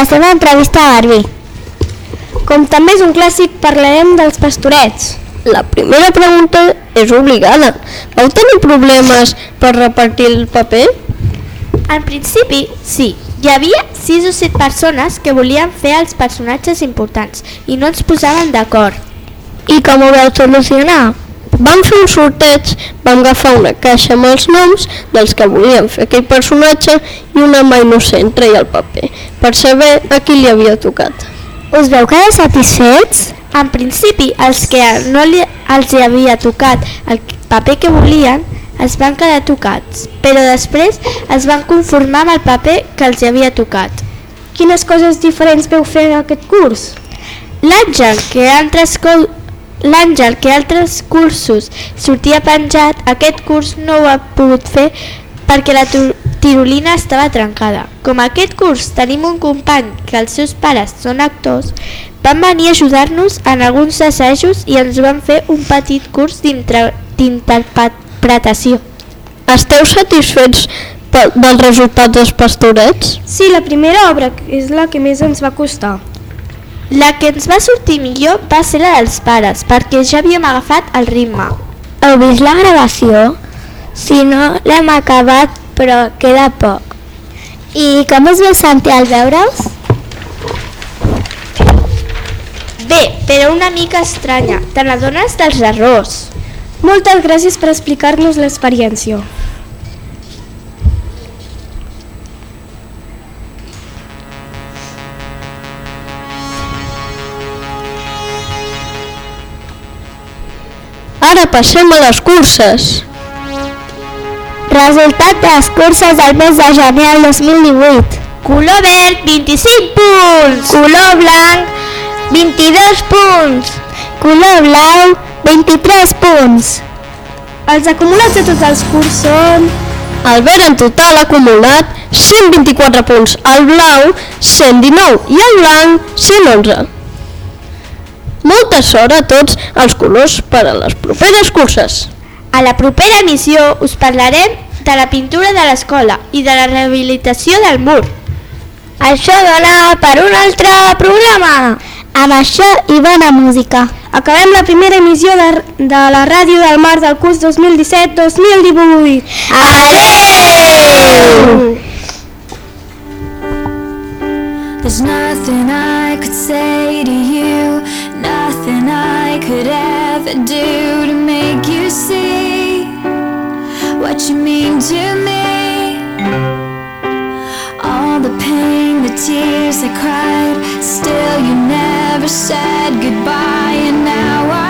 la seva entrevista a Barbie. Com també és un clàssic, parlarem dels pastorets. La primera pregunta és obligada. Vau tenir problemes per repartir el paper? En principi, sí. Hi havia 6 o 7 persones que volien fer els personatges importants i no ens posaven d'acord. I com ho vau solucionar? Vam fer un sorteig, vam agafar una caixa amb els noms dels que volien fer aquell personatge i una mà innocent treia el paper per saber a qui li havia tocat. Us vau quedar satisfets? En principi, els que no els havia tocat el paper que volien es van quedar tocats, però després es van conformar amb el paper que els havia tocat. Quines coses diferents veu fer en aquest curs? L'Àngel, que altres cursos sortia penjat, aquest curs no ho ha pogut fer perquè la tirolina estava trencada. Com aquest curs tenim un company que els seus pares són actors, van venir a ajudar-nos en alguns assajos i ens van fer un petit curs d'interpretació. Esteu satisfets del resultat dels pastorets? Sí, la primera obra és la que més ens va costar. La que ens va sortir millor va ser la dels pares, perquè ja havíem agafat el ritme. Heu vist la gravació? Si no, l'hem acabat, però queda poc. I com us vau sentir al veure-us? Bé, però una mica estranya. Te n'adones dels errors. Moltes gràcies per explicar-nos l'experiència. Ara passem a les curses. Resultat de les curses del mes de gener del 2018. Color verd, 25 punts. Color blanc, 22 punts. Color blau, 23 punts. Els acumulats de tots els cursos són... El verd en total acumulat 124 punts, el blau 119 i el blanc 111. Molta sort a tots els colors per a les properes curses. A la propera emissió us parlarem de la pintura de l'escola i de la rehabilitació del mur. Això dona per un altre programa. Amb això i bona música. Acabem la primera emissió de la ràdio del març del curs 2017-2018. Adéu! There's nothing I could say to you, nothing I could ever do to make you see what you mean to me. All the pain, the tears I cried, still you never said goodbye, and now